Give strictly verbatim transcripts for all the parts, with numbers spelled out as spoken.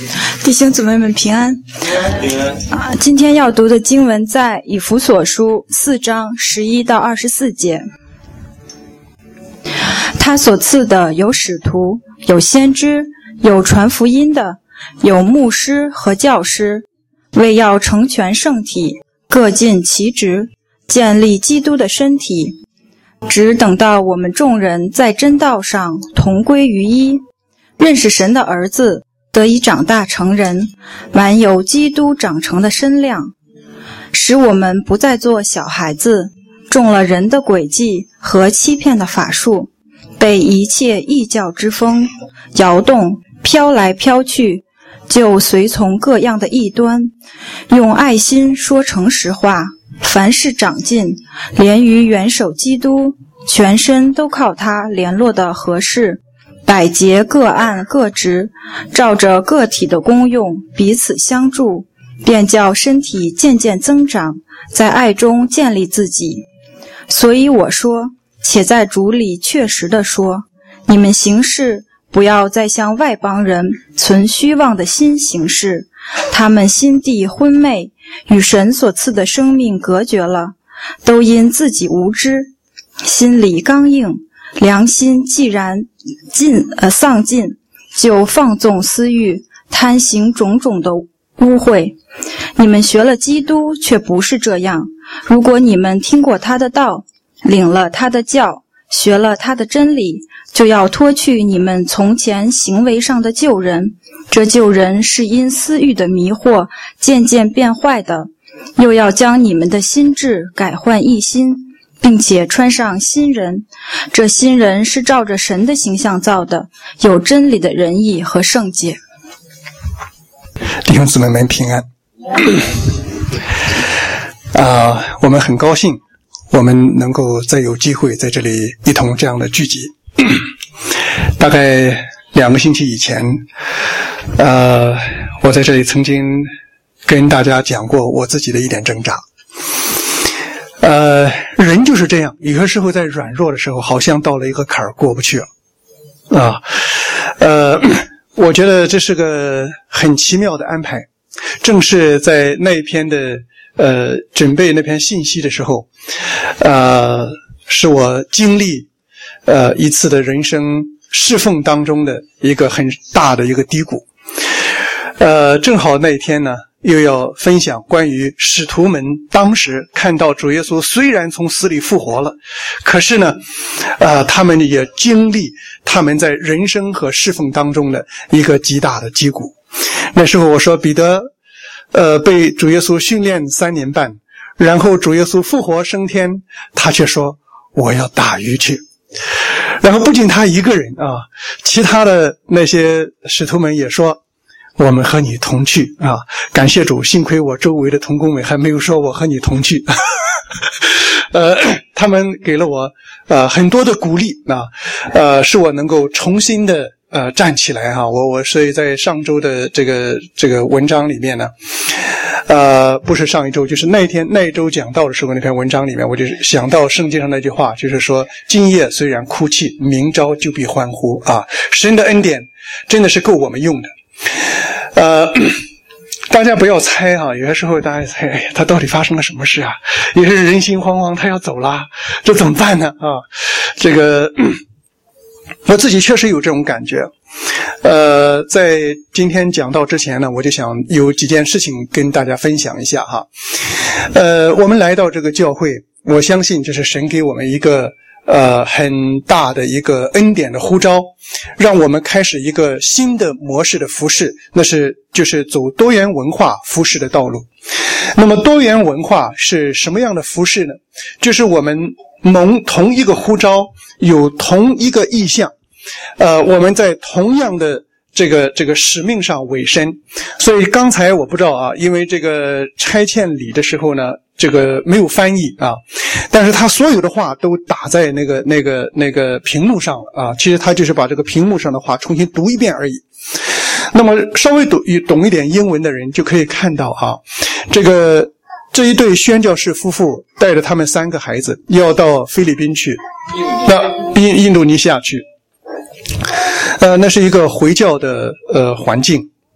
弟兄姊妹们平安。 平安啊，今天要读的经文在以弗所书四章十一到二十四节。他所赐的有使徒，有先知，有传福音的，有牧师和教师，为要成全圣体，各尽其职，建立基督的身体，只等到我们众人在真道上同归于一，认识神的儿子，得以长大成人，满有基督长成的身量，使我们不再做小孩子，中了人的诡计和欺骗的法术，被一切异教之风摇动，飘来飘去，就随从各样的异端，用爱心说诚实话，凡事长进，连于元首基督，全身都靠他联络的合适，百节各按各职，照着个体的功用彼此相助，便叫身体渐渐增长，在爱中建立自己。所以我说，且在主里确实地说，你们行事不要再像外邦人存虚妄的心行事，他们心地昏昧，与神所赐的生命隔绝了，都因自己无知，心里刚硬，良心既然尽呃丧尽，就放纵私欲，贪行种种的污秽。你们学了基督，却不是这样。如果你们听过他的道，领了他的教，学了他的真理，就要脱去你们从前行为上的旧人。这旧人是因私欲的迷惑渐渐变坏的，又要将你们的心志改换一新，并且穿上新人。这新人是照着神的形象造的，有真理的仁义和圣洁。 弟兄姊妹们平安。啊、呃，我们很高兴我们能够再有机会在这里一同这样的聚集。大概两个星期以前，呃，我在这里曾经跟大家讲过我自己的一点挣扎。呃，人就是这样，有些时候在软弱的时候，好像到了一个坎儿过不去了。啊，呃，我觉得这是个很奇妙的安排。正是在那一篇的呃准备那篇信息的时候，呃，是我经历呃一次的人生侍奉当中的一个很大的一个低谷。呃，正好那一天呢，又要分享关于使徒们当时看到主耶稣虽然从死里复活了，可是呢，呃，他们也经历他们在人生和侍奉当中的一个极大的低谷。那时候我说彼得呃，被主耶稣训练三年半，然后主耶稣复活升天，他却说我要打鱼去。然后不仅他一个人啊，其他的那些使徒们也说我们和你同去啊！感谢主，幸亏我周围的同工们还没有说我和你同去。呃，他们给了我呃很多的鼓励啊，呃，使我能够重新的呃站起来哈。我我所以在上周的这个这个文章里面呢，呃，不是上一周，就是那一天那一周讲道的时候那篇文章里面，我就想到圣经上那句话，就是说今夜虽然哭泣，明朝就必欢呼啊！神的恩典真的是够我们用的。呃，大家不要猜啊，有些时候大家猜，哎呀，他到底发生了什么事啊？也是人心惶惶，他要走了，这怎么办呢？啊，这个我自己确实有这种感觉。呃，在今天讲到之前呢，我就想有几件事情跟大家分享一下哈。呃，我们来到这个教会，我相信这是神给我们一个呃很大的一个恩典的呼召，让我们开始一个新的模式的服事，那是就是走多元文化服事的道路。那么多元文化是什么样的服事呢？就是我们蒙同一个呼召，有同一个意向，呃，我们在同样的这个这个使命上委身。所以刚才我不知道啊，因为这个拆迁礼的时候呢，这个没有翻译啊，但是他所有的话都打在那个那个那个屏幕上了啊。其实他就是把这个屏幕上的话重新读一遍而已。那么稍微懂懂一点英文的人就可以看到啊，这个这一对宣教士夫妇带着他们三个孩子要到菲律宾去，那印印度尼西亚去。呃，那是一个回教的呃环境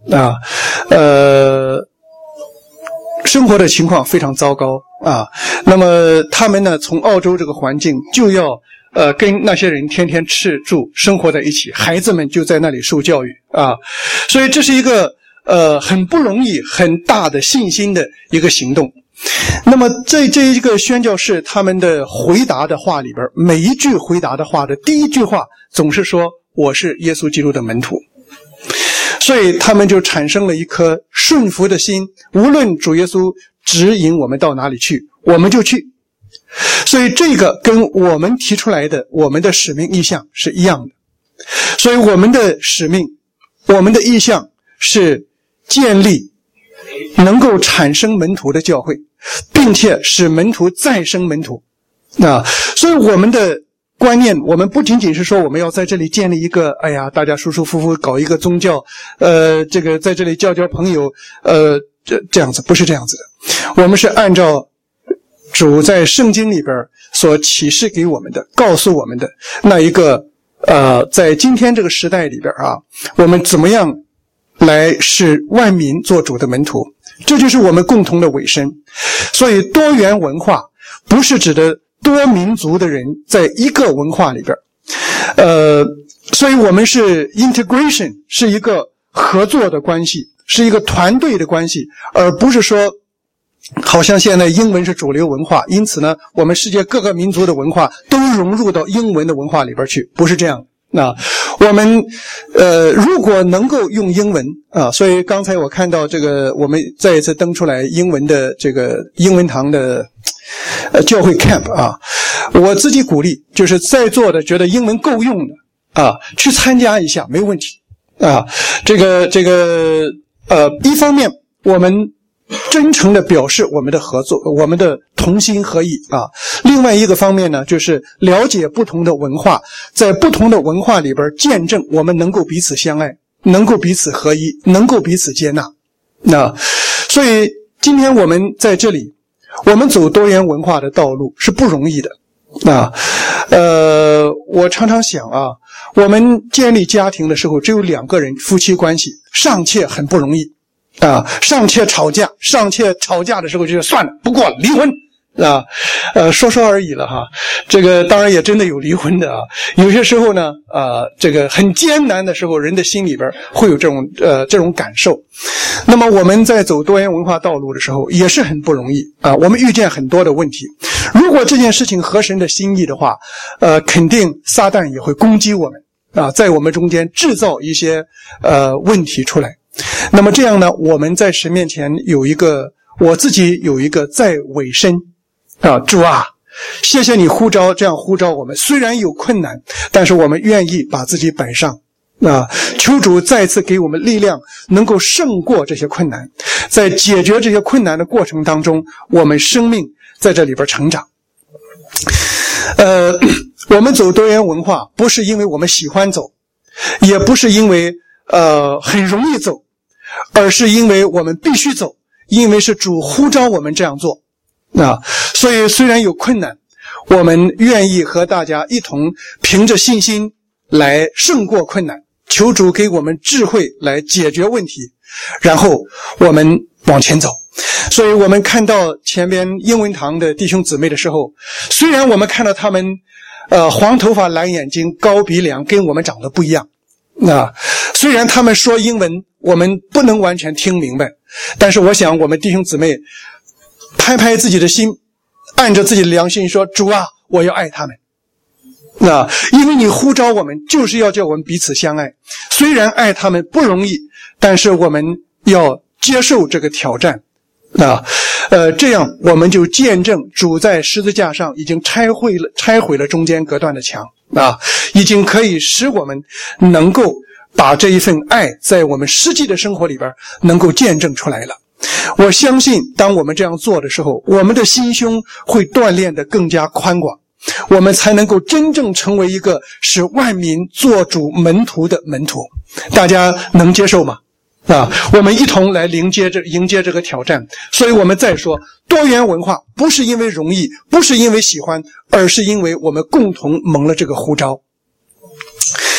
啊，呃，生活的情况非常糟糕啊。那么他们呢，从澳洲这个环境就要呃跟那些人天天吃住生活在一起，孩子们就在那里受教育啊，所以这是一个呃很不容易、很大的信心的一个行动。那么在这一个宣教士他们的回答的话里边，每一句回答的话的第一句话总是说我是耶稣基督的门徒，所以他们就产生了一颗顺服的心，无论主耶稣指引我们到哪里去，我们就去。所以这个跟我们提出来的我们的使命意向是一样的。所以我们的使命，我们的意向是建立能够产生门徒的教会，并且使门徒再生门徒。那所以我们的观念，我们不仅仅是说我们要在这里建立一个，哎呀，大家舒舒服服搞一个宗教，呃，这个在这里交交朋友，呃，这这样子，不是这样子的。我们是按照主在圣经里边所启示给我们的，告诉我们的那一个，呃，在今天这个时代里边啊，我们怎么样来使万民做主的门徒，这就是我们共同的委身。所以多元文化不是指的多民族的人在一个文化里边，呃，所以我们是 integration， 是一个合作的关系，是一个团队的关系，而不是说好像现在英文是主流文化，因此呢，我们世界各个民族的文化都融入到英文的文化里边去，不是这样。那我们呃，如果能够用英文啊，所以刚才我看到这个，我们再一次登出来英文的这个英文堂的呃教会 camp 啊，我自己鼓励，就是在座的觉得英文够用的啊，去参加一下没问题啊。这个这个呃，一方面我们真诚地表示我们的合作，我们的同心合意啊。另外一个方面呢，就是了解不同的文化，在不同的文化里边见证我们能够彼此相爱，能够彼此合一，能够彼此接纳。那所以今天我们在这里，我们走多元文化的道路是不容易的。啊，呃，我常常想啊，我们建立家庭的时候只有两个人夫妻关系，尚且很不容易。啊，尚且吵架，尚且吵架的时候就算了，不过离婚啊，呃，说说而已了哈。这个当然也真的有离婚的啊。有些时候呢，呃，这个很艰难的时候，人的心里边会有这种呃这种感受。那么我们在走多元文化道路的时候，也是很不容易啊。我们遇见很多的问题。如果这件事情合神的心意的话，呃，肯定撒旦也会攻击我们啊，在我们中间制造一些呃问题出来。那么这样呢，我们在神面前有一个，我自己有一个在委身啊，主啊，谢谢你呼召，这样呼召我们，虽然有困难，但是我们愿意把自己摆上啊，求主再次给我们力量，能够胜过这些困难，在解决这些困难的过程当中，我们生命在这里边成长。呃，我们走多元文化，不是因为我们喜欢走，也不是因为呃很容易走，而是因为我们必须走，因为是主呼召我们这样做啊。所以虽然有困难，我们愿意和大家一同凭着信心来胜过困难，求主给我们智慧来解决问题，然后我们往前走。所以我们看到前边英文堂的弟兄姊妹的时候，虽然我们看到他们呃黄头发蓝眼睛高鼻梁跟我们长得不一样啊，虽然他们说英文我们不能完全听明白，但是我想我们弟兄姊妹拍拍自己的心，按着自己的良心说，主啊，我要爱他们。那因为你呼召我们就是要叫我们彼此相爱，虽然爱他们不容易，但是我们要接受这个挑战。那呃，这样我们就见证主在十字架上已经拆毁了拆毁了中间隔断的墙啊，已经可以使我们能够把这一份爱在我们实际的生活里边能够见证出来了。我相信当我们这样做的时候，我们的心胸会锻炼得更加宽广，我们才能够真正成为一个使万民做主门徒的门徒。大家能接受吗？啊，我们一同来迎接这迎接这个挑战。所以我们再说，多元文化不是因为容易，不是因为喜欢，而是因为我们共同蒙了这个呼召。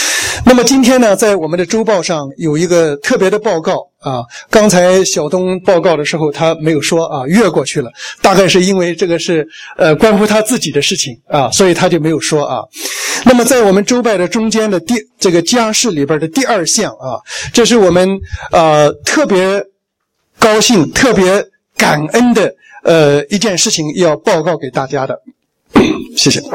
那么今天呢，在我们的周报上有一个特别的报告啊，刚才小东报告的时候他没有说啊，越过去了，大概是因为这个是呃关乎他自己的事情啊，所以他就没有说啊。那么在我们周拜的中间的第这个家事里边的第二项啊，这是我们呃特别高兴、特别感恩的呃一件事情要报告给大家的。谢谢。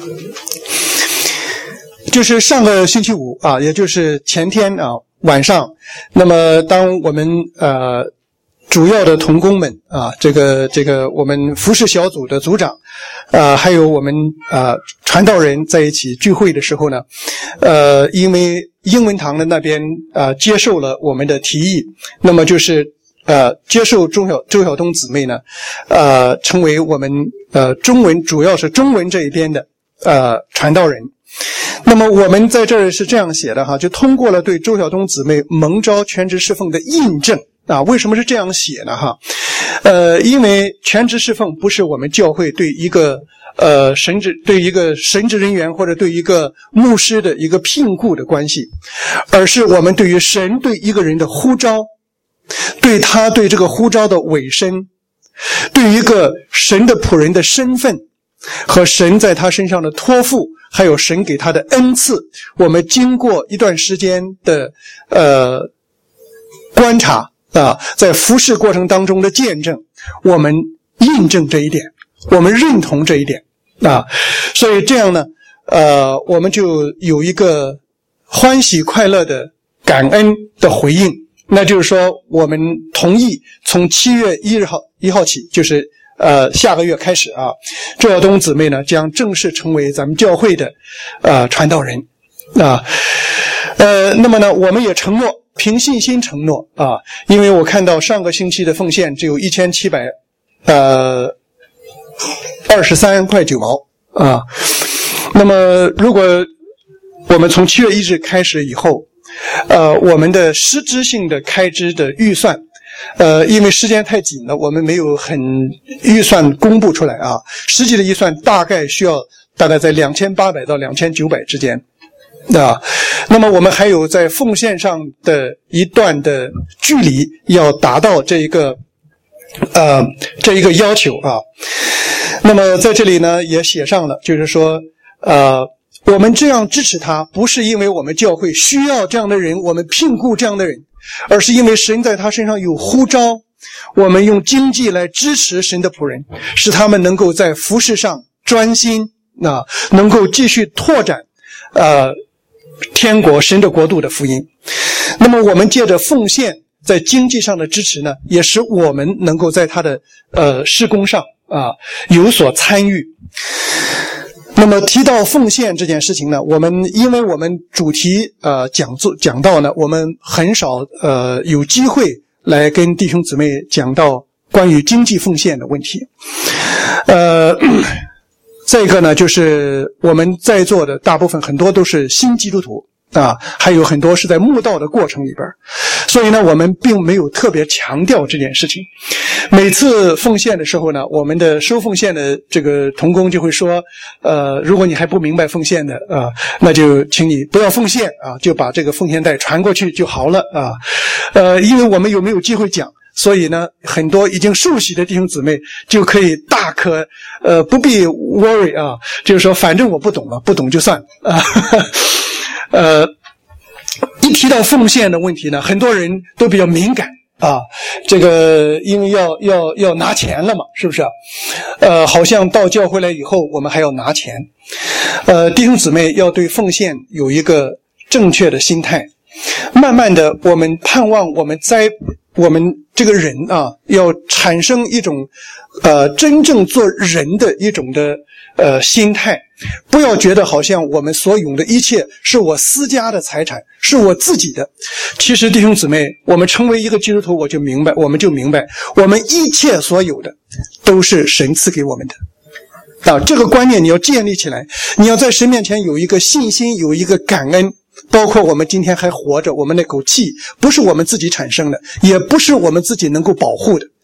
就是上个星期五啊，也就是前天啊晚上，那么当我们呃主要的同工们啊，这个这个我们服事小组的组长，呃，还有我们呃传道人在一起聚会的时候呢，呃，因为英文堂的那边呃接受了我们的提议，那么就是呃接受周晓周晓东姊妹呢，呃成为我们呃中文主要是中文这一边的呃传道人。那么我们在这儿是这样写的哈，就通过了对周晓东姊妹蒙召全职侍奉的印证啊。为什么是这样写呢哈？呃，因为全职侍奉不是我们教会对一个呃神职对一个神职人员或者对一个牧师的一个聘雇的关系，而是我们对于神对一个人的呼召，对他对这个呼召的委身，对于一个神的仆人的身份和神在他身上的托付，还有神给他的恩赐，我们经过一段时间的呃观察啊，在服事过程当中的见证，我们印证这一点，我们认同这一点啊，所以这样呢，呃，我们就有一个欢喜快乐的感恩的回应，那就是说，我们同意从七月一号一号起，就是呃，下个月开始啊，周晓东姊妹呢将正式成为咱们教会的呃传道人啊。呃，那么呢，我们也承诺，凭信心承诺啊，因为我看到上个星期的奉献只有一千七百呃二十三块九毛啊。那么如果我们从七月一日开始以后，呃，我们的实质性的开支的预算。呃，因为时间太紧了，我们没有很预算公布出来啊。实际的预算大概需要大概在两千八百到两千九百之间啊。那么我们还有在奉献上的一段的距离要达到这一个呃这一个要求啊。那么在这里呢也写上了，就是说呃我们这样支持他，不是因为我们教会需要这样的人，我们聘雇这样的人，而是因为神在他身上有呼召，我们用经济来支持神的仆人，使他们能够在服事上专心啊，能够继续拓展呃天国神的国度的福音。那么我们借着奉献在经济上的支持呢，也使我们能够在他的呃事工上啊有所参与。那么提到奉献这件事情呢，我们因为我们主题呃讲座讲到呢，我们很少呃有机会来跟弟兄姊妹讲到关于经济奉献的问题。呃再一个呢，就是我们在座的大部分很多都是新基督徒啊，还有很多是在慕道的过程里边，所以呢我们并没有特别强调这件事情。每次奉献的时候呢，我们的收奉献的这个同工就会说呃，如果你还不明白奉献的啊，那就请你不要奉献啊，就把这个奉献袋传过去就好了啊。呃，因为我们有没有机会讲，所以呢很多已经受洗的弟兄姊妹就可以大可呃不必 worry 啊，就是说反正我不懂了，不懂就算啊。呃，一提到奉献的问题呢，很多人都比较敏感啊。这个因为要要要拿钱了嘛，是不是啊？呃，好像到教会来以后，我们还要拿钱。呃，弟兄姊妹要对奉献有一个正确的心态。慢慢的，我们盼望我们在我们这个人啊，要产生一种呃真正做人的一种的呃心态，不要觉得好像我们所有的一切是我私家的财产，是我自己的。其实弟兄姊妹，我们成为一个基督徒，我就明白，我们就明白，我们一切所有的都是神赐给我们的啊。这个观念你要建立起来，你要在神面前有一个信心，有一个感恩。包括我们今天还活着，我们那口气不是我们自己产生的，也不是我们自己能够保护的，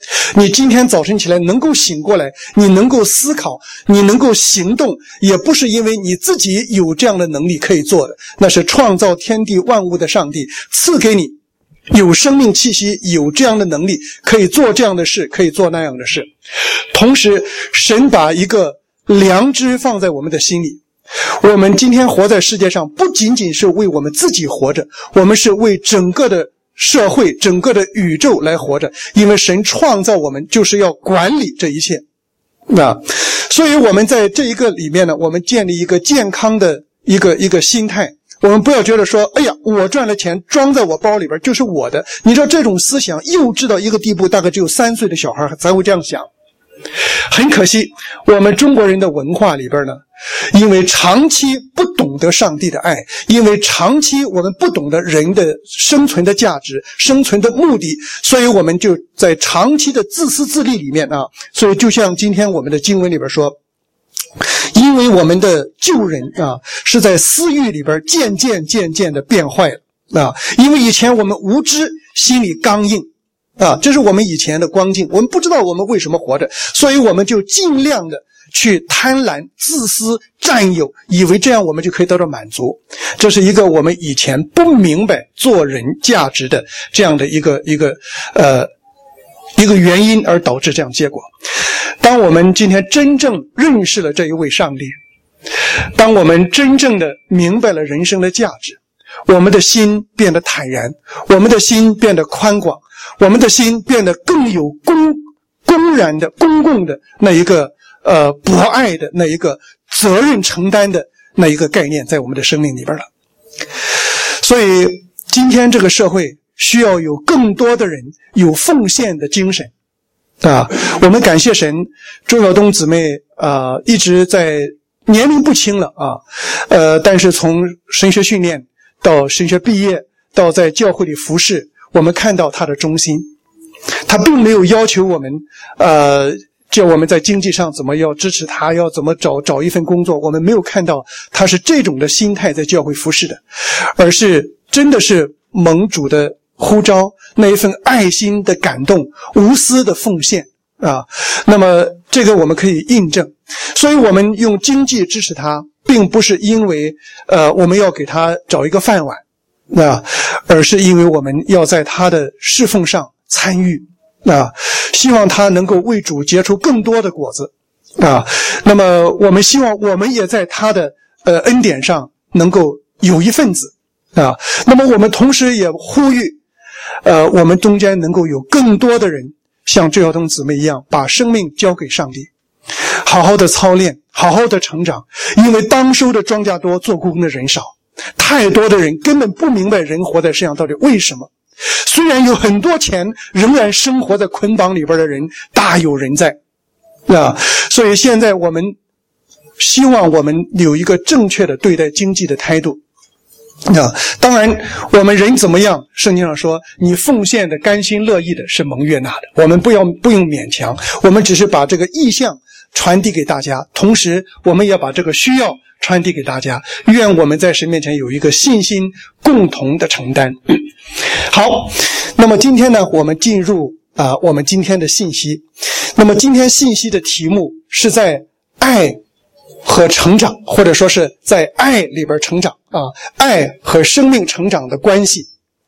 你今天早晨起来能够醒过来，你能够思考，你能够行动，也不是因为你自己有这样的能力可以做的，那是创造天地万物的上帝赐给你有生命气息，有这样的能力可以做这样的事，可以做那样的事。同时神把一个良知放在我们的心里，我们今天活在世界上不仅仅是为我们自己活着，我们是为整个的社会，整个的宇宙来活着，因为神创造我们就是要管理这一切。那所以我们在这一个里面呢，我们建立一个健康的一个一个心态，我们不要觉得说，哎呀，我赚了钱装在我包里边就是我的。你知道这种思想幼稚到一个地步，大概只有三岁的小孩才会这样想。很可惜，我们中国人的文化里边呢，因为长期不懂得上帝的爱，因为长期我们不懂得人的生存的价值、生存的目的，所以我们就在长期的自私自利里面啊。所以就像今天我们的经文里边说，因为我们的旧人啊是在私欲里边渐渐渐渐的变坏了啊，因为以前我们无知，心里刚硬啊，这是我们以前的光景，我们不知道我们为什么活着，所以我们就尽量的去贪婪、自私、占有，以为这样我们就可以得到满足。这是一个我们以前不明白做人价值的这样的一个一个呃一个原因，而导致这样结果。当我们今天真正认识了这一位上帝，当我们真正的明白了人生的价值，我们的心变得坦然，我们的心变得宽广，我们的心变得更有公公然的公共的那一个呃博爱的那一个责任承担的那一个概念在我们的生命里边了。所以今天这个社会需要有更多的人有奉献的精神啊！我们感谢神，周晓东姊妹啊、呃、一直在年龄不轻了啊，呃，但是从神学训练到神学毕业，到在教会里服侍，我们看到他的忠心。他并没有要求我们呃叫我们在经济上怎么要支持他，要怎么找找一份工作，我们没有看到他是这种的心态在教会服侍的，而是真的是蒙主的呼召，那一份爱心的感动，无私的奉献啊。那么这个我们可以印证，所以我们用经济支持他，并不是因为呃我们要给他找一个饭碗啊，而是因为我们要在他的侍奉上参与啊，希望他能够为主结出更多的果子啊。那么我们希望我们也在他的呃恩典上能够有一份子啊。那么我们同时也呼吁呃我们中间能够有更多的人像周晓东姊妹一样，把生命交给上帝，好好的操练，好好的成长。因为当收的庄稼多，做工的人少，太多的人根本不明白人活在世上到底为什么。虽然有很多钱，仍然生活在捆绑里边的人大有人在啊。所以现在我们希望我们有一个正确的对待经济的态度啊。当然我们人怎么样，圣经上说你奉献的甘心乐意的是蒙悦纳的，我们不要不用勉强，我们只是把这个意向传递给大家，同时我们也把这个需要传递给大家。愿我们在神面前有一个信心共同的承担。好，那么今天呢，我们进入啊、呃、我们今天的信息。那么今天信息的题目是在爱和成长，或者说是在爱里边成长啊，爱和生命成长的关系。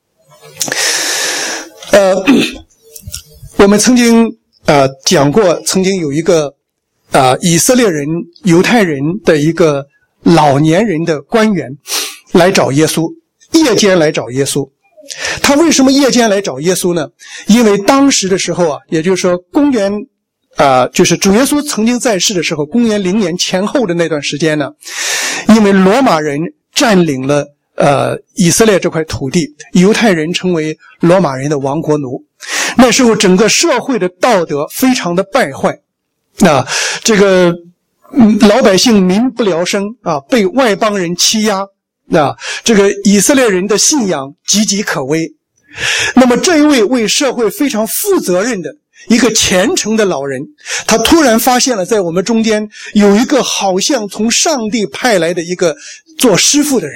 呃，我们曾经啊、呃、讲过，曾经有一个啊、呃、以色列人、犹太人的一个老年人的官员来找耶稣，夜间来找耶稣。他为什么夜间来找耶稣呢？因为当时的时候啊，也就是说公元啊、呃，就是主耶稣曾经在世的时候，公元零年前后的那段时间呢，因为罗马人占领了呃以色列这块土地，犹太人成为罗马人的亡国奴。那时候整个社会的道德非常的败坏啊，这个嗯老百姓民不聊生啊，被外邦人欺压。那这个以色列人的信仰岌岌可危。那么这一位为社会非常负责任的一个虔诚的老人，他突然发现了在我们中间有一个好像从上帝派来的一个做师傅的人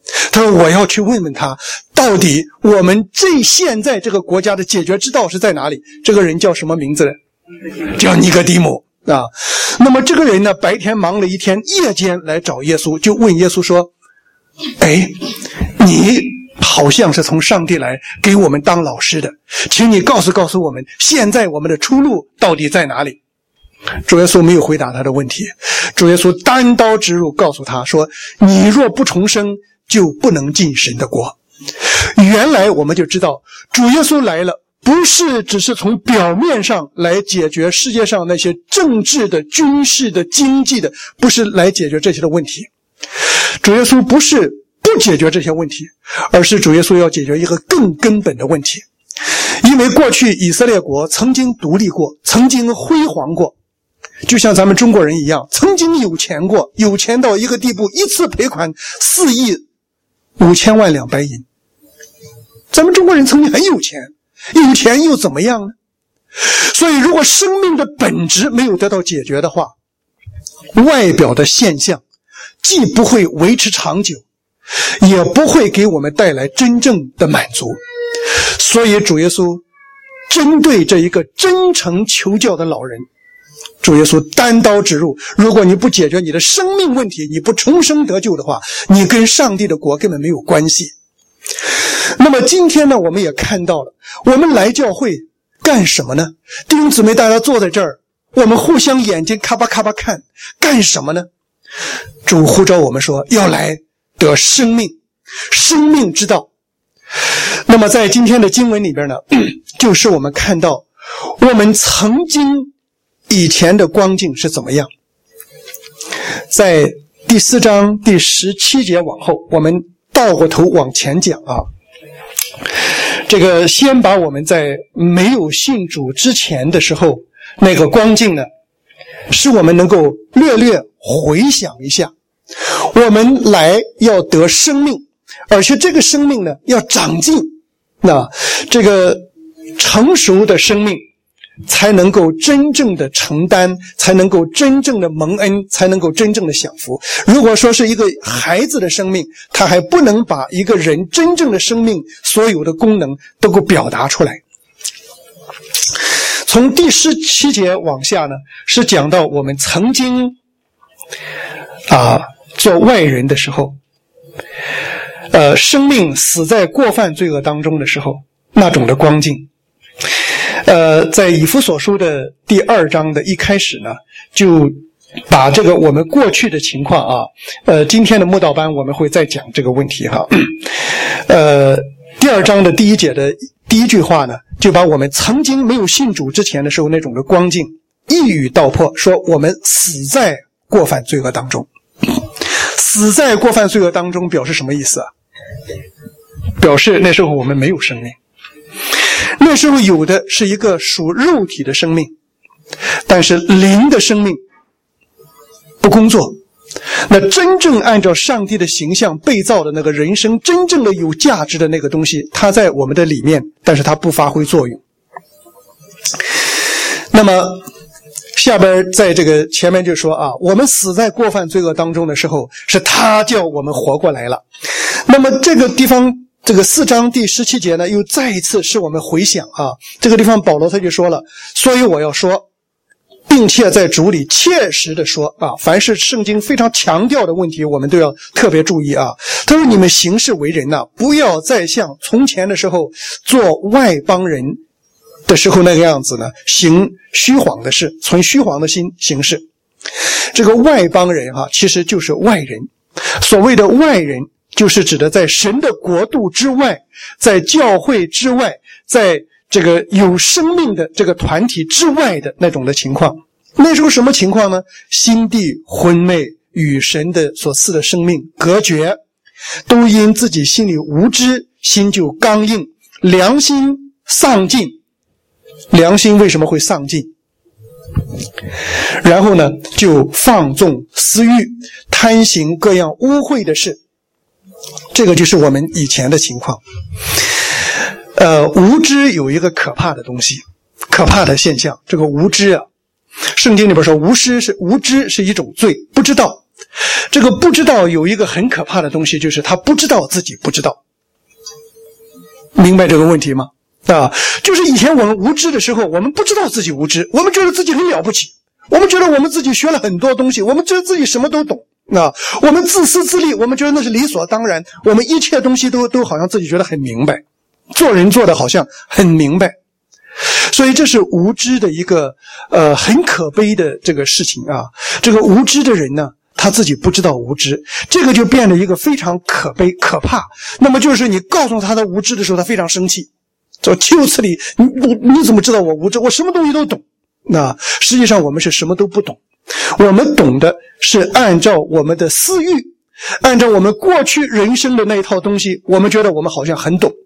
他说我要去问问他，到底我们这现在这个国家的解决之道是在哪里？这个人叫什么名字呢？叫尼哥底母啊。那么这个人呢，白天忙了一天，夜间来找耶稣，就问耶稣说，哎，你好像是从上帝来给我们当老师的，请你告诉告诉我们，现在我们的出路到底在哪里？主耶稣没有回答他的问题，主耶稣单刀直入告诉他说，你若不重生，就不能进神的国。原来我们就知道，主耶稣来了，不是只是从表面上来解决世界上那些政治的、军事的、经济的，不是来解决这些的问题。主耶稣不是不解决这些问题，而是主耶稣要解决一个更根本的问题。因为过去以色列国曾经独立过，曾经辉煌过，就像咱们中国人一样，曾经有钱过，有钱到一个地步，一次赔款四亿五千万两白银。咱们中国人曾经很有钱，有钱又怎么样呢？所以如果生命的本质没有得到解决的话，外表的现象既不会维持长久，也不会给我们带来真正的满足。所以主耶稣针对这一个真诚求教的老人，主耶稣单刀直入，如果你不解决你的生命问题，你不重生得救的话，你跟上帝的国根本没有关系。那么今天呢，我们也看到了，我们来教会干什么呢？弟兄姊妹，大家坐在这儿，我们互相眼睛咔吧咔吧看，干什么呢？主呼召我们说，要来得生命，生命之道。那么在今天的经文里边呢，就是我们看到我们曾经以前的光景是怎么样。在第四章第十七节往后，我们倒过头往前讲啊。这个先把我们在没有信主之前的时候那个光景呢，使我们能够略略回想一下。我们来要得生命，而且这个生命呢要长进，那这个成熟的生命才能够真正的承担，才能够真正的蒙恩，才能够真正的享福。如果说是一个孩子的生命，他还不能把一个人真正的生命所有的功能都给表达出来。从第十七节往下呢，是讲到我们曾经啊做外人的时候，呃，生命死在过犯罪恶当中的时候那种的光景。呃，在以弗所书的第二章的一开始呢，就把这个我们过去的情况啊，呃，今天的慕道班我们会再讲这个问题哈。呃，第二章的第一节的第一句话呢，就把我们曾经没有信主之前的时候那种的光景一语道破，说我们死在过犯罪恶当中。死在过犯罪恶当中表示什么意思啊？表示那时候我们没有生命。那时候有的是一个属肉体的生命，但是灵的生命不工作。那真正按照上帝的形象被造的那个人生，真正的有价值的那个东西，它在我们的里面，但是它不发挥作用。那么下边在这个前面就说啊，我们死在过犯罪恶当中的时候，是他叫我们活过来了。那么这个地方这个四章第十七节呢，又再一次使我们回想啊，这个地方保罗他就说了，所以我要说，并且在主里切实的说啊，凡是圣经非常强调的问题，我们都要特别注意啊。他说你们行事为人呐，不要再像从前的时候做外邦人的时候那个样子呢，行虚晃的事，存虚晃的心行事。这个外邦人哈、啊，其实就是外人。所谓的外人，就是指的在神的国度之外，在教会之外，在这个有生命的这个团体之外的那种的情况。那时候什么情况呢？心地昏昧，与神的所赐的生命隔绝，都因自己心里无知，心就刚硬，良心丧尽。良心为什么会丧尽？然后呢，就放纵私欲，贪行各样污秽的事。这个就是我们以前的情况。呃，无知有一个可怕的东西，可怕的现象。这个无知啊，圣经里边说无知是无知是一种罪，不知道。 这个不知道有一个很可怕的东西，就是他不知道自己不知道。明白这个问题吗？啊，就是以前我们无知的时候，我们不知道自己无知，我们觉得自己很了不起，我们觉得我们自己学了很多东西，我们觉得自己什么都懂啊，我们自私自利，我们觉得那是理所当然，我们一切东西都都好像自己觉得很明白，做人做的好像很明白。所以这是无知的一个呃很可悲的这个事情啊。这个无知的人呢，他自己不知道无知，这个就变得一个非常可悲可怕。那么就是你告诉他的无知的时候，他非常生气，说岂有此理，你你你怎么知道我无知？我什么东西都懂。那实际上我们是什么都不懂，我们懂的是按照我们的私欲，按照我们过去人生的那一套东西，我们觉得我们好像很懂，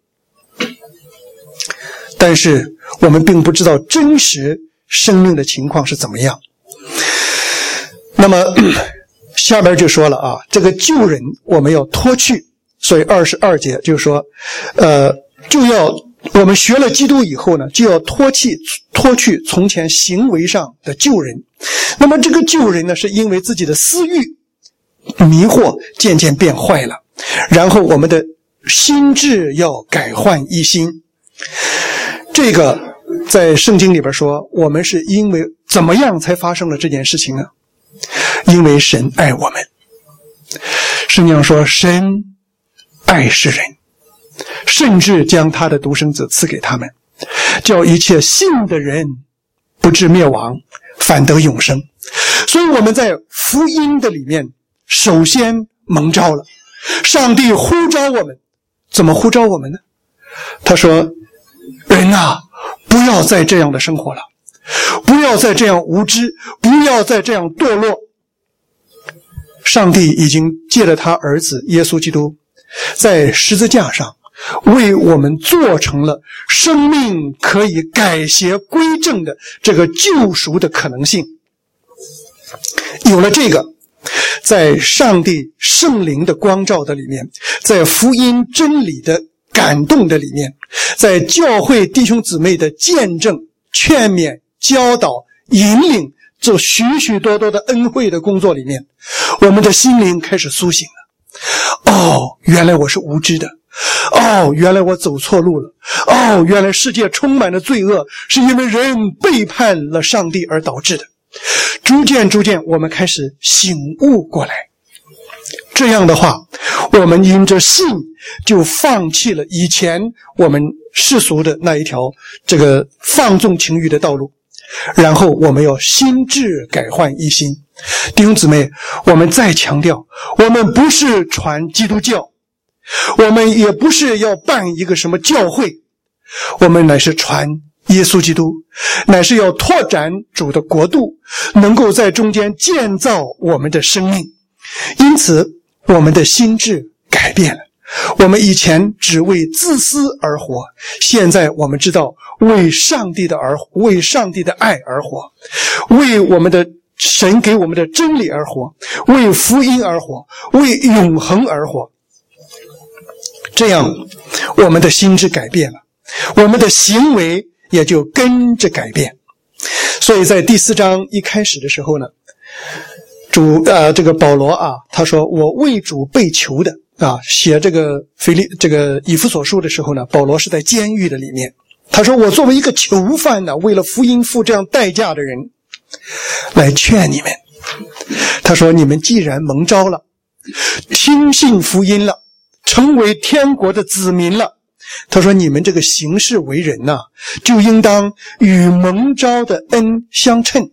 但是我们并不知道真实生命的情况是怎么样。那么下边就说了啊，这个旧人我们要脱去，所以二十二节就说呃就要我们学了基督以后呢，就要脱去脱去从前行为上的旧人。那么这个旧人呢，是因为自己的私欲迷惑渐渐变坏了，然后我们的心智要改换一新。这个在圣经里边说，我们是因为怎么样才发生了这件事情呢？因为神爱我们。圣经上说，神爱世人，甚至将他的独生子赐给他们，叫一切信的人不至灭亡，反得永生。所以我们在福音的里面首先蒙召了，上帝呼召我们。怎么呼召我们呢？他说，人啊，不要再这样的生活了，不要再这样无知，不要再这样堕落。上帝已经借着他儿子耶稣基督在十字架上为我们做成了生命可以改邪归正的这个救赎的可能性。有了这个，在上帝圣灵的光照的里面，在福音真理的感动的里面，在教会弟兄姊妹的见证、劝勉、教导、引领这许许多多的恩惠的工作里面，我们的心灵开始苏醒了。哦，原来我是无知的。哦，原来我走错路了。哦，原来世界充满了罪恶，是因为人背叛了上帝而导致的。逐渐逐渐我们开始醒悟过来。这样的话，我们因着信就放弃了以前我们世俗的那一条这个放纵情欲的道路，然后我们要心智改换一新。弟兄姊妹，我们再强调，我们不是传基督教，我们也不是要办一个什么教会，我们乃是传耶稣基督，乃是要拓展主的国度，能够在中间建造我们的生命。因此我们的心智改变了，我们以前只为自私而活，现在我们知道为上帝的而为上帝的爱而活，为我们的神给我们的真理而活，为福音而活，为永恒而活。这样我们的心智改变了，我们的行为也就跟着改变。所以在第四章一开始的时候呢，主呃这个保罗啊，他说我为主被囚的啊，写这个腓利这个以弗所书的时候呢，保罗是在监狱的里面。他说我作为一个囚犯呢，为了福音付这样代价的人来劝你们。他说你们既然蒙召了，听信福音了，成为天国的子民了，他说你们这个行事为人呐、啊，就应当与蒙召的恩相称。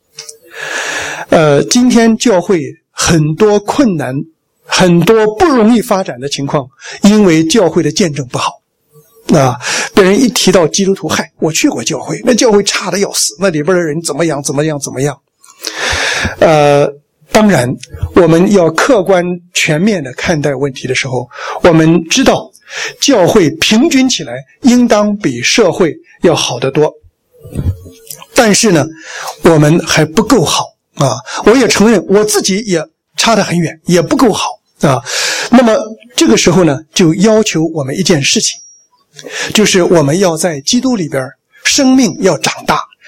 呃，今天教会很多困难，很多不容易发展的情况，因为教会的见证不好。啊，别人一提到基督徒，嗨，我去过教会，那教会差得要死，那里边的人怎么样怎么样怎么样。呃，当然我们要客观全面的看待问题的时候，我们知道教会平均起来应当比社会要好得多，但是呢我们还不够好啊！我也承认我自己也差得很远，也不够好啊。那么这个时候呢，就要求我们一件事情，就是我们要在基督里边生命要长大，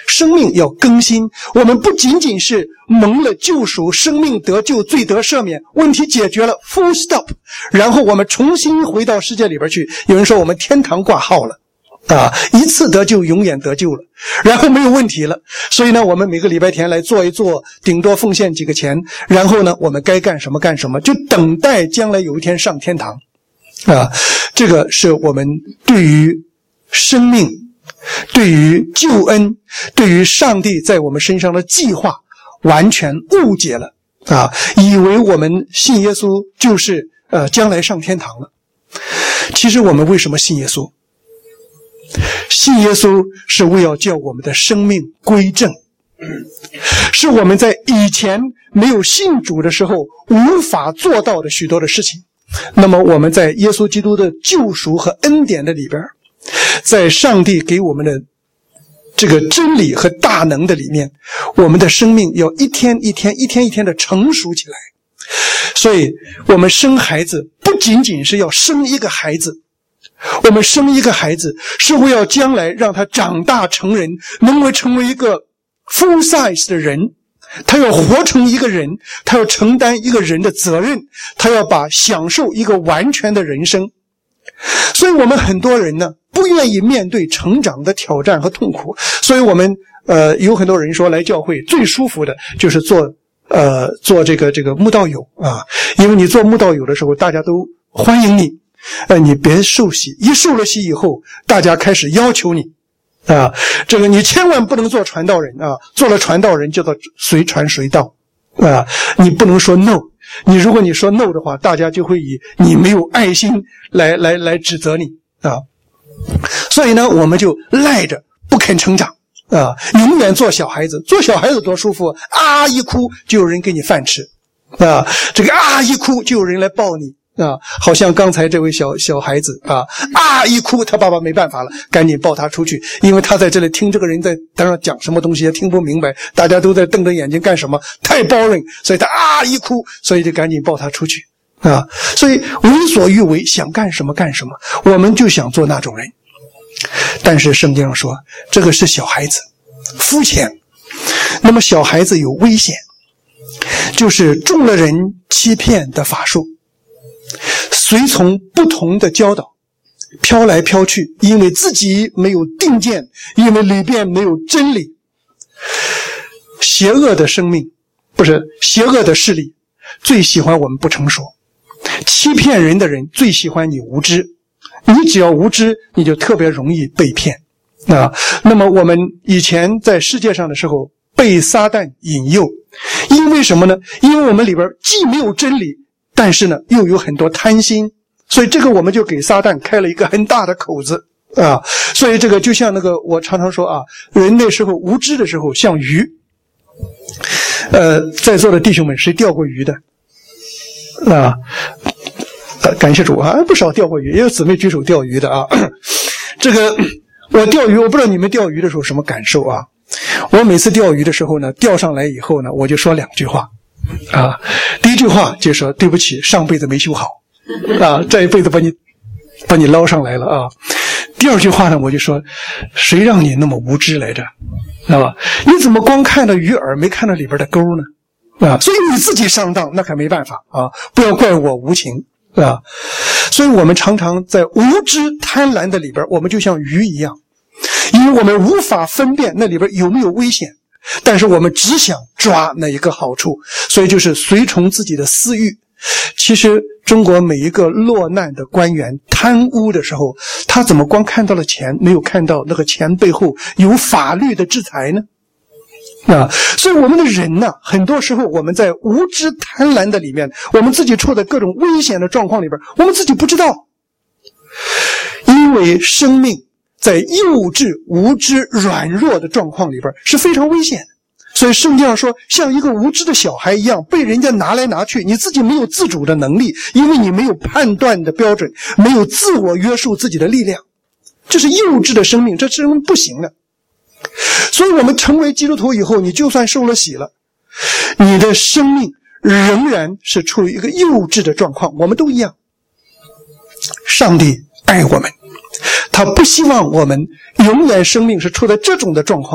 生命要更新。我们不仅仅是蒙了救赎，生命得救，罪得赦免，问题解决了 full stop， 然后我们重新回到世界里边去。有人说我们天堂挂号了啊，一次得救永远得救了，然后没有问题了。所以呢，我们每个礼拜天来做一做，顶多奉献几个钱，然后呢，我们该干什么干什么，就等待将来有一天上天堂啊。这个是我们对于生命，对于救恩，对于上帝在我们身上的计划完全误解了啊，以为我们信耶稣就是呃将来上天堂了。其实我们为什么信耶稣？信耶稣是为要叫我们的生命归正，是我们在以前没有信主的时候无法做到的许多的事情。那么我们在耶稣基督的救赎和恩典的里边，在上帝给我们的这个真理和大能的里面，我们的生命要一天一天一天一天的成熟起来。所以我们生孩子不仅仅是要生一个孩子，我们生一个孩子是为了将来让他长大成人，能够成为一个 full size 的人，他要活成一个人，他要承担一个人的责任，他要把享受一个完全的人生。所以我们很多人呢不愿意面对成长的挑战和痛苦，所以我们呃有很多人说来教会最舒服的就是做呃做这个这个慕道友啊，因为你做慕道友的时候大家都欢迎你，呃你别受洗，一受了洗以后大家开始要求你啊，这个你千万不能做传道人啊，做了传道人就到随传随到啊，你不能说 no， 你如果你说 no 的话，大家就会以你没有爱心来来来指责你啊。所以呢，我们就赖着不肯成长啊，永远做小孩子。做小孩子多舒服，啊一哭就有人给你饭吃啊，这个啊一哭就有人来抱你啊，好像刚才这位小小孩子啊啊一哭，他爸爸没办法了，赶紧抱他出去，因为他在这里听这个人在当然讲什么东西也听不明白，大家都在瞪着眼睛干什么，太 boring， 所以他啊一哭，所以就赶紧抱他出去啊。所以为所欲为，想干什么干什么，我们就想做那种人。但是圣经上说这个是小孩子，肤浅。那么小孩子有危险，就是中了人欺骗的法术，随从不同的教导，飘来飘去，因为自己没有定见，因为里边没有真理。邪恶的生命，不是邪恶的势力最喜欢我们不成熟，欺骗人的人最喜欢你无知，你只要无知，你就特别容易被骗啊。那么我们以前在世界上的时候被撒旦引诱，因为什么呢？因为我们里边既没有真理，但是呢又有很多贪心，所以这个我们就给撒旦开了一个很大的口子啊。所以这个就像那个我常常说啊，人那时候无知的时候像鱼。呃，在座的弟兄们谁钓过鱼的啊？呃，感谢主啊，不少钓过鱼，也有姊妹举手钓鱼的啊。这个我钓鱼，我不知道你们钓鱼的时候什么感受啊？我每次钓鱼的时候呢，钓上来以后呢，我就说两句话啊。第一句话就说对不起，上辈子没修好啊，这一辈子把你把你捞上来了啊。第二句话呢，我就说谁让你那么无知来着，知道吧？你怎么光看到鱼饵没看到里边的钩呢？啊，所以你自己上当那可没办法啊，不要怪我无情啊。所以我们常常在无知贪婪的里边，我们就像鱼一样，因为我们无法分辨那里边有没有危险，但是我们只想抓那一个好处，所以就是随从自己的私欲。其实中国每一个落难的官员贪污的时候，他怎么光看到了钱，没有看到那个钱背后有法律的制裁呢？啊，所以我们的人呢，很多时候我们在无知贪婪的里面，我们自己处在各种危险的状况里边，我们自己不知道。因为生命在幼稚、无知、软弱的状况里边是非常危险的。所以圣经上说，像一个无知的小孩一样被人家拿来拿去，你自己没有自主的能力，因为你没有判断的标准，没有自我约束自己的力量，这是幼稚的生命，这是不行的。所以我们成为基督徒以后，你就算受了洗了，你的生命仍然是处于一个幼稚的状况，我们都一样。上帝爱我们，他不希望我们永远生命是处在这种的状况里边。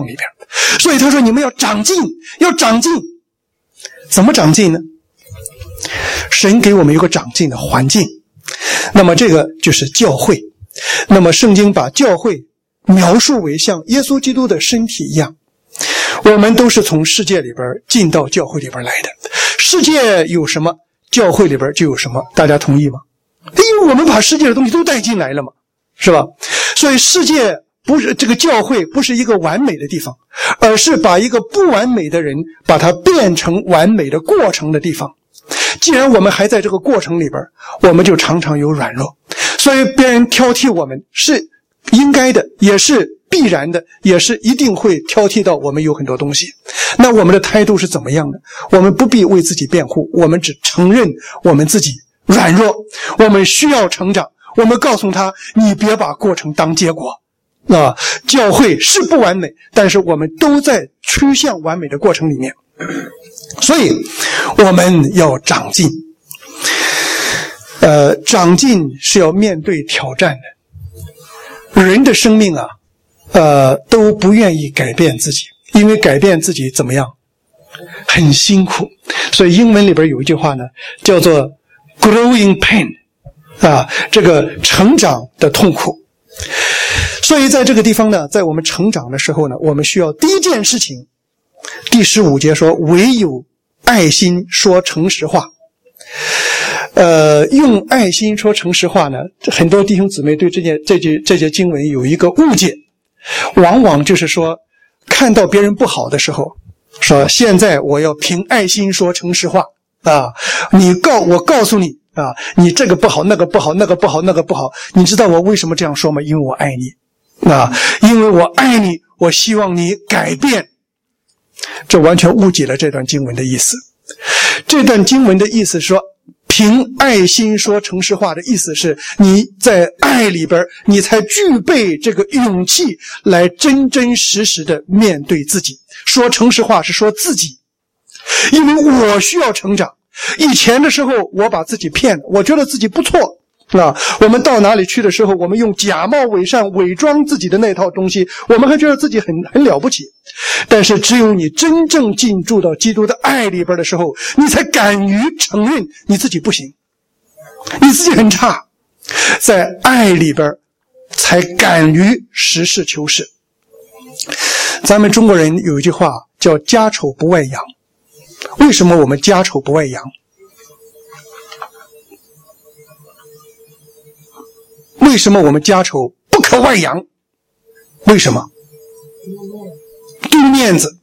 所以他说你们要长进，要长进。怎么长进呢？神给我们一个长进的环境，那么这个就是教会。那么圣经把教会描述为像耶稣基督的身体一样，我们都是从世界里边进到教会里边来的。世界有什么，教会里边就有什么，大家同意吗？因为我们把世界的东西都带进来了嘛，是吧？所以世界不是，这个教会不是一个完美的地方，而是把一个不完美的人把它变成完美的过程的地方。既然我们还在这个过程里边，我们就常常有软弱，所以别人挑剔我们是应该的，也是必然的，也是一定会挑剔到我们有很多东西。那我们的态度是怎么样的？我们不必为自己辩护，我们只承认我们自己软弱，我们需要成长。我们告诉他，你别把过程当结果啊！教会是不完美，但是我们都在趋向完美的过程里面，所以我们要长进。呃，长进是要面对挑战的。人的生命啊，呃，都不愿意改变自己，因为改变自己怎么样？很辛苦。所以英文里边有一句话呢，叫做 growing pain。啊，这个成长的痛苦。所以在这个地方呢，在我们成长的时候呢，我们需要第一件事情，第十五节说，唯有爱心说诚实话。呃，用爱心说诚实话呢，很多弟兄姊妹对这件这节这节经文有一个误解，往往就是说，看到别人不好的时候，说现在我要凭爱心说诚实话啊，你告我告诉你。啊，你这个不好，那个不好，那个不好，那个不好。你知道我为什么这样说吗？因为我爱你。啊，因为我爱你，我希望你改变。这完全误解了这段经文的意思。这段经文的意思说，凭爱心说诚实话的意思是，你在爱里边，你才具备这个勇气来真真实实的面对自己。说诚实话是说自己，因为我需要成长。以前的时候我把自己骗了，我觉得自己不错啊。我们到哪里去的时候，我们用假冒伪善伪装自己的那套东西，我们还觉得自己很很了不起。但是只有你真正进驻到基督的爱里边的时候，你才敢于承认你自己不行，你自己很差，在爱里边才敢于实事求是。咱们中国人有一句话叫家丑不外扬。为什么我们家丑不外扬？为什么我们家丑不可外扬？为什么？丢面子。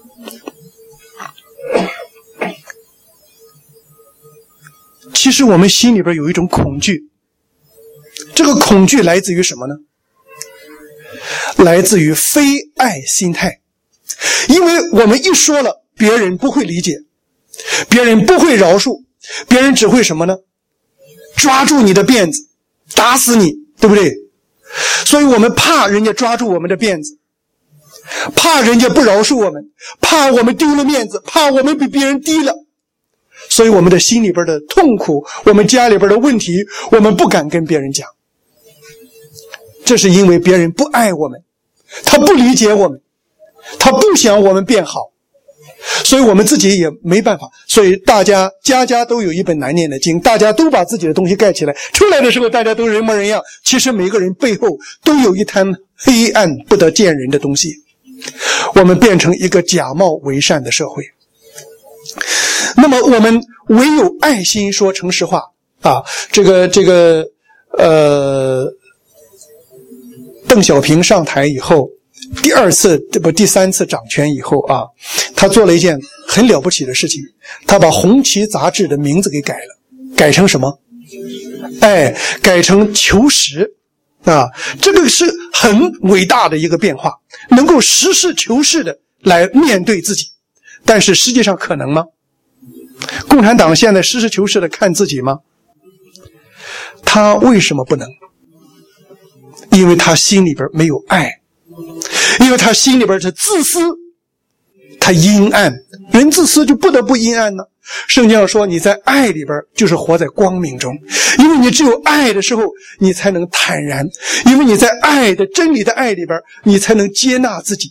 其实我们心里边有一种恐惧，这个恐惧来自于什么呢？来自于非爱心态。因为我们一说了，别人不会理解，别人不会饶恕，别人只会什么呢？抓住你的辫子，打死你，对不对？所以我们怕人家抓住我们的辫子，怕人家不饶恕我们，怕我们丢了面子，怕我们比别人低了。所以我们的心里边的痛苦，我们家里边的问题，我们不敢跟别人讲。这是因为别人不爱我们，他不理解我们，他不想我们变好，所以我们自己也没办法。所以大家家家都有一本难念的经，大家都把自己的东西盖起来，出来的时候大家都人模人样，其实每个人背后都有一滩黑暗不得见人的东西。我们变成一个假冒伪善的社会。那么我们唯有爱心说诚实话啊，这个这个呃邓小平上台以后，第二次不第三次掌权以后啊，他做了一件很了不起的事情，他把红旗杂志的名字给改了，改成什么？哎，改成求实啊，这个是很伟大的一个变化，能够实事求是的来面对自己。但是实际上可能吗？共产党现在实事求是的看自己吗？他为什么不能？因为他心里边没有爱，因为他心里边是自私，他阴暗，人自私就不得不阴暗呢。圣经上说，你在爱里边就是活在光明中，因为你只有爱的时候，你才能坦然，因为你在爱的真理的爱里边，你才能接纳自己。如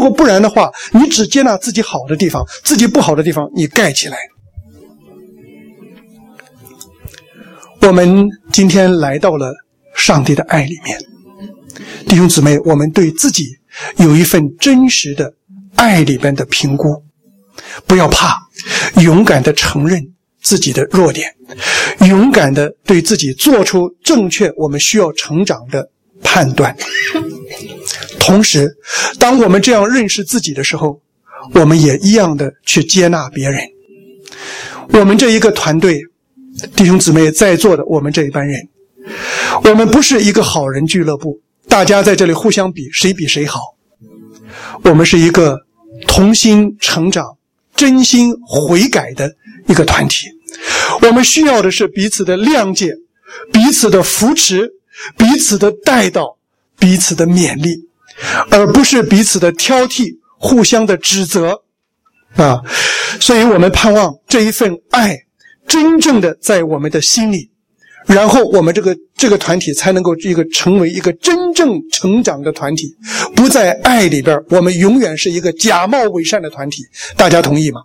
如果不然的话，你只接纳自己好的地方，自己不好的地方你盖起来。我们今天来到了上帝的爱里面，弟兄姊妹，我们对自己有一份真实的爱里边的评估，不要怕，勇敢地承认自己的弱点，勇敢地对自己做出正确我们需要成长的判断。同时，当我们这样认识自己的时候，我们也一样的去接纳别人。我们这一个团队，弟兄姊妹在座的我们这一班人，我们不是一个好人俱乐部，大家在这里互相比谁比谁好。我们是一个同心成长、真心悔改的一个团体。我们需要的是彼此的谅解，彼此的扶持，彼此的带导，彼此的勉励，而不是彼此的挑剔，互相的指责啊！所以我们盼望这一份爱真正的在我们的心里，然后我们这个这个团体才能够一个成为一个真正成长的团体。不在爱里边，我们永远是一个假冒伪善的团体。大家同意吗？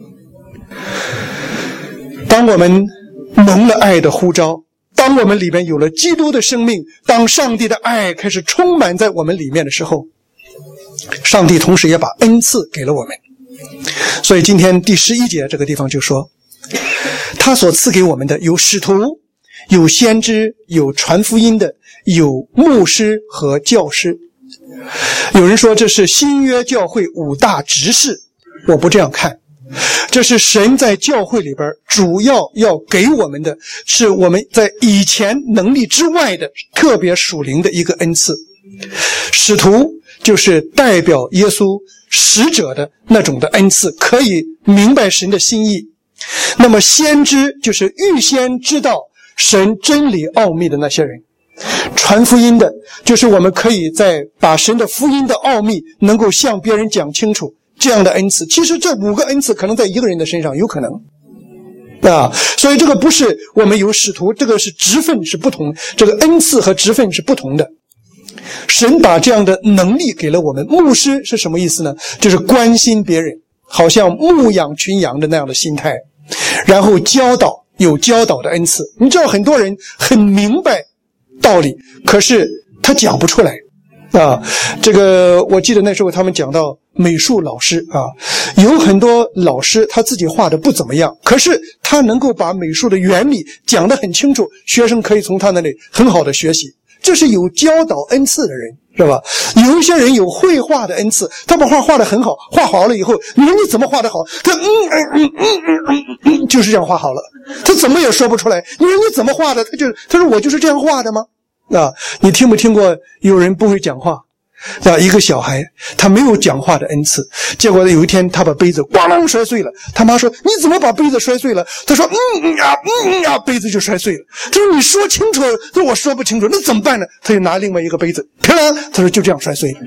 当我们蒙了爱的呼召，当我们里面有了基督的生命，当上帝的爱开始充满在我们里面的时候，上帝同时也把恩赐给了我们。所以今天第十一节这个地方就说，他所赐给我们的有使徒，有先知，有传福音的，有牧师和教师。有人说这是新约教会五大执事，我不这样看。这是神在教会里边主要要给我们的，是我们在以前能力之外的特别属灵的一个恩赐。使徒就是代表耶稣使者的那种的恩赐，可以明白神的心意。那么先知就是预先知道神真理奥秘的那些人。传福音的就是我们可以在把神的福音的奥秘能够向别人讲清楚，这样的恩赐。其实这五个恩赐可能在一个人的身上有可能啊，所以这个不是我们有使徒，这个是职分是不同，这个恩赐和职分是不同的。神把这样的能力给了我们。牧师是什么意思呢？就是关心别人，好像牧养群羊的那样的心态。然后教导，有教导的恩赐。你知道很多人很明白道理，可是他讲不出来啊。这个我记得那时候他们讲到美术老师啊，有很多老师他自己画的不怎么样，可是他能够把美术的原理讲得很清楚，学生可以从他那里很好的学习。这是有教导恩赐的人，是吧？有一些人有绘画的恩赐，他把画画得很好，画好了以后，你说你怎么画得好？他嗯嗯嗯嗯嗯嗯，就是这样画好了，他怎么也说不出来。你说你怎么画的？他就他说我就是这样画的吗？啊，你听没听过有人不会讲话？啊，一个小孩他没有讲话的恩赐，结果有一天他把杯子咣啷摔碎了。他妈说你怎么把杯子摔碎了？他说嗯嗯呀嗯嗯呀，杯子就摔碎了。他说你说清楚。他说我说不清楚，那怎么办呢？他就拿另外一个杯子啪啦，他说就这样摔碎了。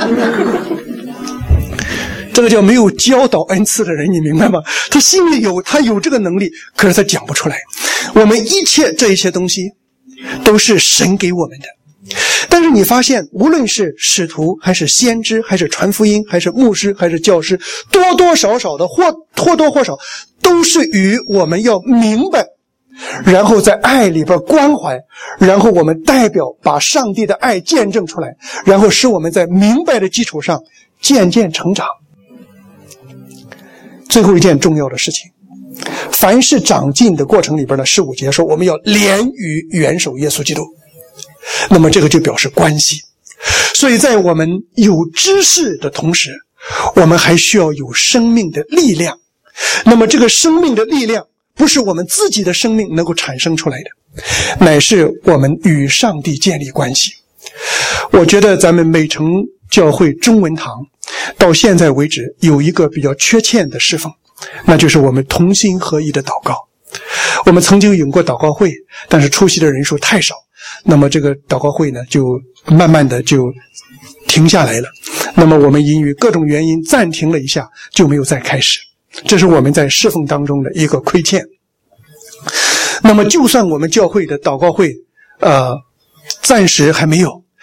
这个叫没有教导恩赐的人，你明白吗？他心里有，他有这个能力，可是他讲不出来。我们一切这一些东西都是神给我们的。但是你发现，无论是使徒还是先知还是传福音还是牧师还是教师，多多少少的或或多或少都是与我们要明白，然后在爱里边关怀，然后我们代表把上帝的爱见证出来，然后使我们在明白的基础上渐渐成长。最后一件重要的事情，凡是长进的过程里边的十五节说，我们要连于元首耶稣基督。那么这个就表示关系。所以在我们有知识的同时，我们还需要有生命的力量。那么这个生命的力量不是我们自己的生命能够产生出来的，乃是我们与上帝建立关系。我觉得咱们美城教会中文堂到现在为止有一个比较缺欠的侍奉，那就是我们同心合一的祷告。我们曾经有过祷告会，但是出席的人数太少，那么这个祷告会呢就慢慢的就停下来了。那么我们因为各种原因暂停了一下，就没有再开始。这是我们在侍奉当中的一个亏欠。那么就算我们教会的祷告会呃暂时还没有，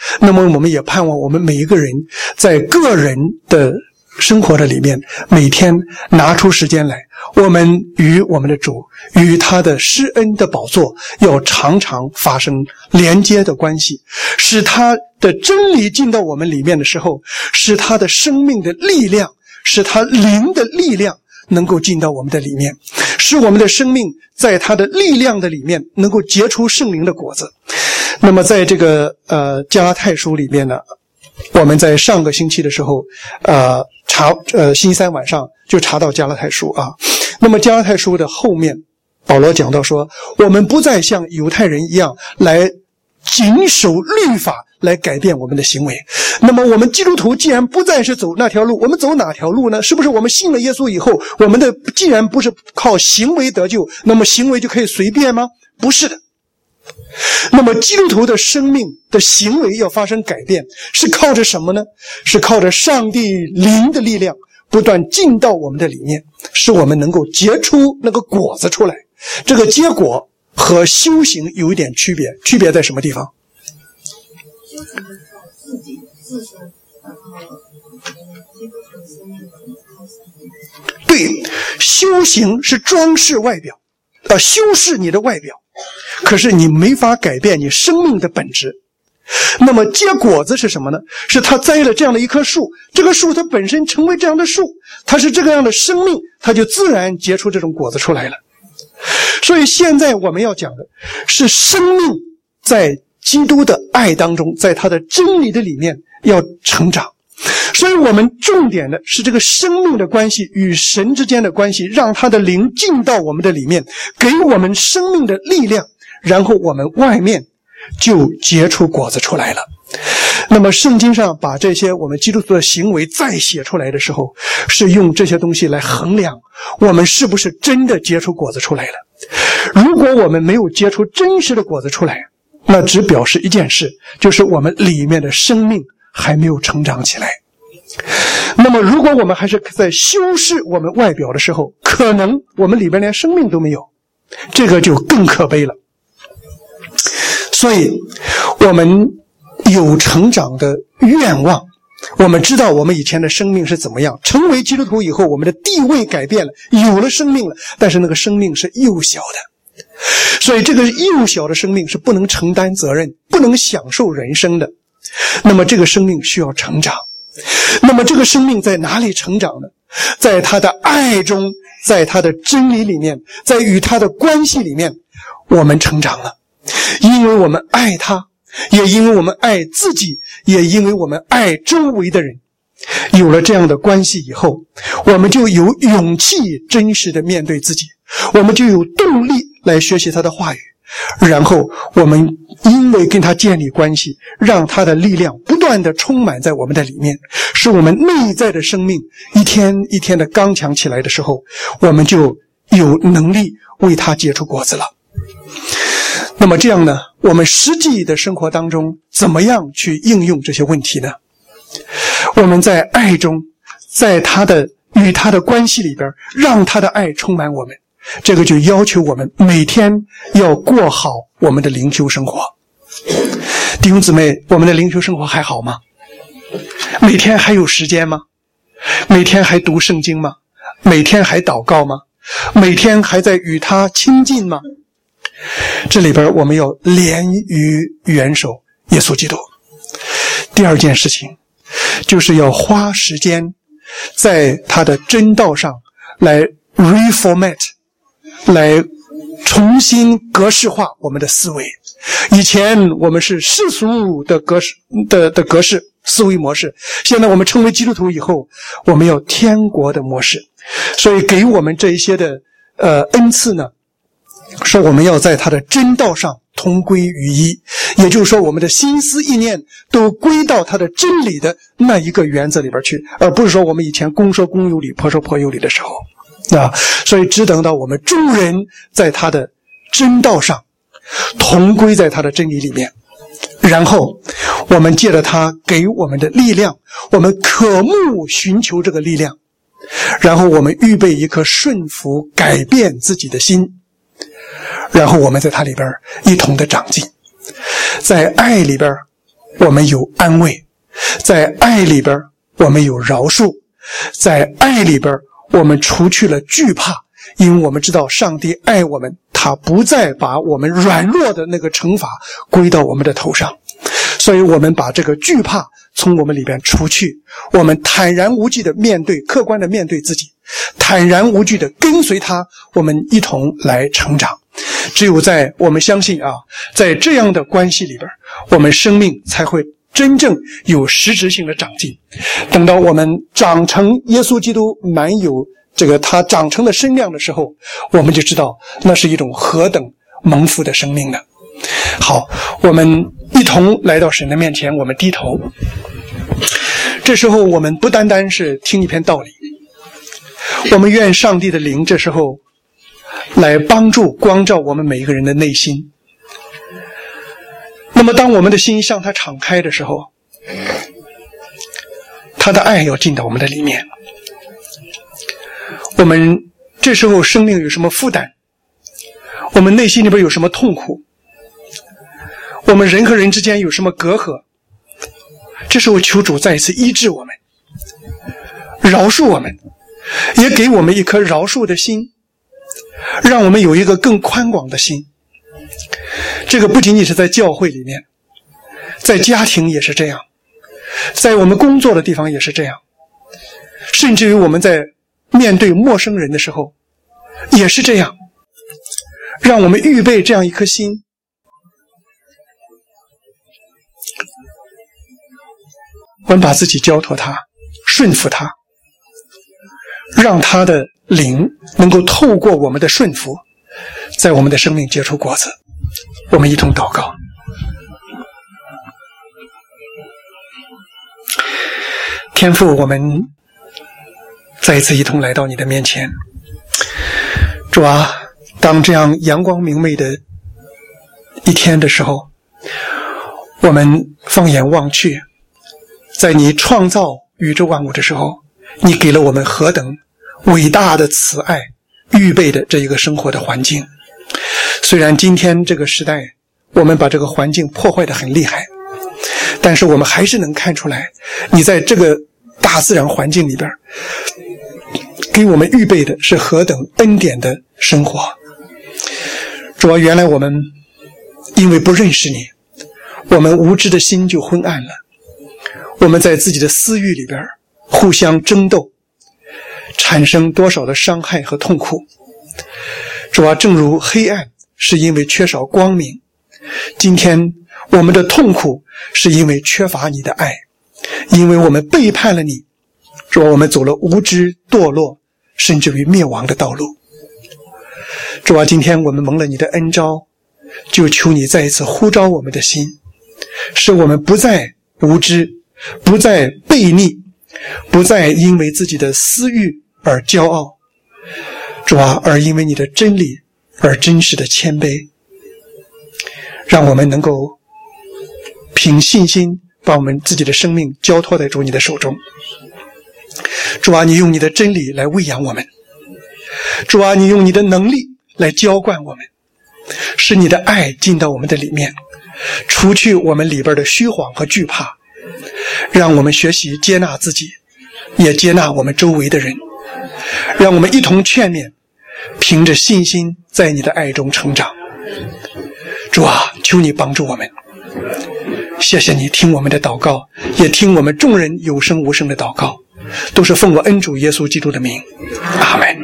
那么我们也盼望我们每一个人在个人的生活的里面，每天拿出时间来，我们与我们的主，与他的施恩的宝座要常常发生连接的关系，使他的真理进到我们里面的时候，使他的生命的力量，使他灵的力量能够进到我们的里面，使我们的生命在他的力量的里面能够结出圣灵的果子。那么在这个呃加拉太书里面呢，我们在上个星期的时候呃查呃星期三晚上就查到加拉太书啊。那么加拉太书的后面保罗讲到说，我们不再像犹太人一样来谨守律法来改变我们的行为。那么我们基督徒既然不再是走那条路，我们走哪条路呢？是不是我们信了耶稣以后，我们的既然不是靠行为得救，那么行为就可以随便吗？不是的。那么基督徒的生命的行为要发生改变，是靠着什么呢？是靠着上帝灵的力量不断进到我们的里面，使我们能够结出那个果子出来。这个结果和修行有一点区别，区别在什么地方？ 修行的是自己自身，然后基督徒的生命靠上帝。 对，修行是装饰外表，呃，修饰你的外表，可是你没法改变你生命的本质。那么结果子是什么呢？是他栽了这样的一棵树，这个树它本身成为这样的树，它是这个样的生命，它就自然结出这种果子出来了。所以现在我们要讲的是生命在基督的爱当中，在他的真理的里面要成长。所以我们重点的是这个生命的关系与神之间的关系，让他的灵进到我们的里面，给我们生命的力量，然后我们外面就结出果子出来了。那么圣经上把这些我们基督徒的行为再写出来的时候，是用这些东西来衡量我们是不是真的结出果子出来了。如果我们没有结出真实的果子出来，那只表示一件事，就是我们里面的生命还没有成长起来。那么如果我们还是在修饰我们外表的时候，可能我们里边连生命都没有，这个就更可悲了。所以我们有成长的愿望，我们知道我们以前的生命是怎么样，成为基督徒以后我们的地位改变了，有了生命了，但是那个生命是幼小的，所以这个幼小的生命是不能承担责任，不能享受人生的。那么这个生命需要成长。那么这个生命在哪里成长呢？在他的爱中，在他的真理里面，在与他的关系里面，我们成长了。因为我们爱他，也因为我们爱自己，也因为我们爱周围的人。有了这样的关系以后，我们就有勇气真实的面对自己，我们就有动力来学习他的话语，然后我们因为跟他建立关系，让他的力量不断的充满在我们的里面，使我们内在的生命一天一天的刚强起来的时候，我们就有能力为他结出果子了。那么这样呢，我们实际的生活当中怎么样去应用这些问题呢？我们在爱中，在他的与他的关系里边，让他的爱充满我们，这个就要求我们每天要过好我们的灵修生活。弟兄姊妹，我们的灵修生活还好吗？每天还有时间吗？每天还读圣经吗？每天还祷告吗？每天还在与他亲近吗？这里边我们要连于元首耶稣基督。第二件事情就是要花时间在他的真道上来 reformat， 来重新格式化我们的思维。以前我们是世俗的格式的的格式思维模式，现在我们成为基督徒以后，我们要天国的模式。所以给我们这一些的呃恩赐呢，说我们要在他的真道上同归于一，也就是说我们的心思意念都归到他的真理的那一个原则里边去，而不是说我们以前公说公有理，婆说婆有理的时候啊。所以只等到我们众人在他的真道上同归在他的真理里面，然后我们借着他给我们的力量，我们渴慕寻求这个力量，然后我们预备一颗顺服改变自己的心，然后我们在它里边一同的长进，在爱里边我们有安慰，在爱里边我们有饶恕，在爱里边我们除去了惧怕，因为我们知道上帝爱我们，他不再把我们软弱的那个惩罚归到我们的头上，所以我们把这个惧怕从我们里边除去，我们坦然无惧的面对，客观的面对自己，坦然无惧的跟随他，我们一同来成长。只有在我们相信啊，在这样的关系里边，我们生命才会真正有实质性的长进。等到我们长成耶稣基督满有这个他长成的身量的时候，我们就知道那是一种何等蒙福的生命呢。好，我们一同来到神的面前，我们低头。这时候我们不单单是听一篇道理，我们愿上帝的灵这时候来帮助光照我们每一个人的内心。那么当我们的心向他敞开的时候，他的爱要进到我们的里面。我们这时候生命有什么负担，我们内心里边有什么痛苦，我们人和人之间有什么隔阂，这时候求主再一次医治我们，饶恕我们，也给我们一颗饶恕的心，让我们有一个更宽广的心。这个不仅仅是在教会里面，在家庭也是这样，在我们工作的地方也是这样，甚至于我们在面对陌生人的时候也是这样。让我们预备这样一颗心，我们把自己交托他，顺服他，让他的灵能够透过我们的顺服，在我们的生命结出果子。我们一同祷告。天父，我们再一次一同来到你的面前。主啊，当这样阳光明媚的一天的时候，我们放眼望去，在你创造宇宙万物的时候，你给了我们何等伟大的慈爱预备的这一个生活的环境。虽然今天这个时代我们把这个环境破坏得很厉害，但是我们还是能看出来你在这个大自然环境里边给我们预备的是何等恩典的生活。主啊，原来我们因为不认识你，我们无知的心就昏暗了，我们在自己的私欲里边互相争斗，产生多少的伤害和痛苦。主啊，正如黑暗是因为缺少光明，今天我们的痛苦是因为缺乏你的爱，因为我们背叛了你。主啊，我们走了无知堕落甚至于灭亡的道路。主啊，今天我们蒙了你的恩召，就求你再一次呼召我们的心，使我们不再无知，不再悖逆，不再因为自己的私欲而骄傲。主啊，而因为你的真理而真实的谦卑，让我们能够凭信心把我们自己的生命交托在主你的手中。主啊，你用你的真理来喂养我们，主啊，你用你的能力来浇灌我们，使你的爱进到我们的里面，除去我们里边的虚晃和惧怕，让我们学习接纳自己，也接纳我们周围的人，让我们一同劝勉，凭着信心在你的爱中成长。主啊，求你帮助我们，谢谢你听我们的祷告，也听我们众人有声无声的祷告，都是奉我恩主耶稣基督的名，阿们。